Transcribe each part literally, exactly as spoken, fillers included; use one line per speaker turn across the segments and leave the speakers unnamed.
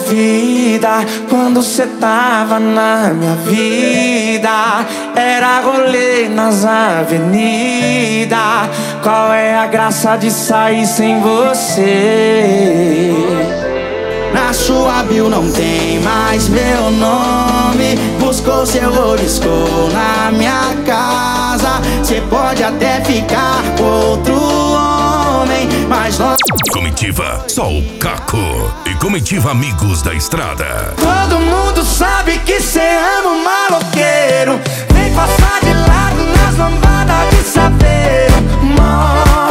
vida, quando cê tava na minha vida, era rolê nas avenidas. Qual é a graça de sair sem você? Na sua bio não tem mais meu nome. Buscou seu oliscou na minha casa. Cê pode até ficar com outro homem, mas nós...
Comitiva Sol Caco e Comitiva Amigos da Estrada.
Todo mundo sabe que cê ama um maloqueiro. Vem passar de lado nas lambadas de saveiro. Mó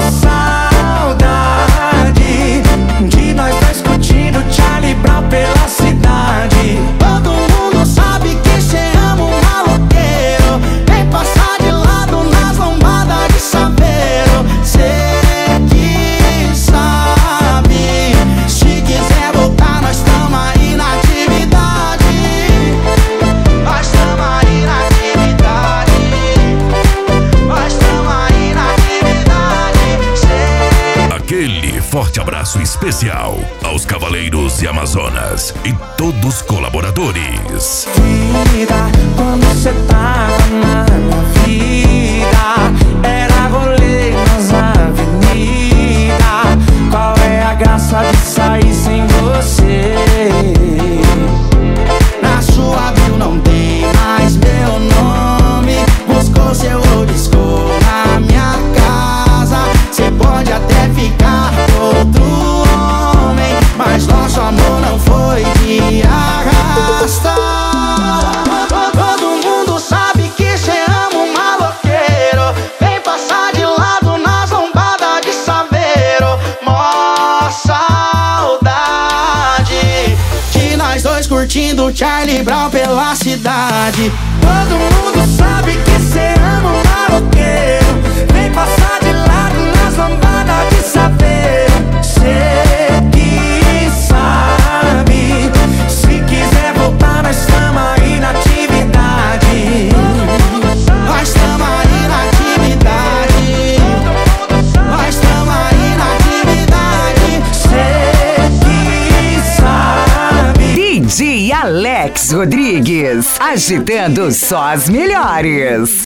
saudade de nós dois curtindo Charlie Brown pela cidade. Todo mundo sabe que cê ama um maloqueiro. Vem passar de lado nas lambadas de saveiro. Cê que sabe, se quiser voltar nós tamo aí na atividade. Nós tamo aí na atividade. Nós tamo aí na atividade. Cê...
Aquele forte abraço especial aos Cavaleiros e Amazonas e todos os colaboradores.
Vida, quando cê tava na minha vida, era rolê nas avenidas. Qual é a graça de sair sem você? Na sua bio não tem mais meu nome. Buscou seu oliscou na minha casa. Cê pode até ficar com outro homem, mas nosso amor não foi de arrasta. Todo mundo sabe que cê ama um maloqueiro. Vem passar de lado nas lombadas de saveiro. Mó saudade de nós dois curtindo Charlie Brown pela cidade. Todo mundo sabe que cê ama um maloqueiro. Vem passar de lado nas lombadas de saveiro. Cê que sabe, se quiser voltar nós tamo aí na atividade. Nós tamo aí na atividade. Nós tamo aí na atividade. Cê que sabe.
D J Alex Rodrigues, agitando só as melhores.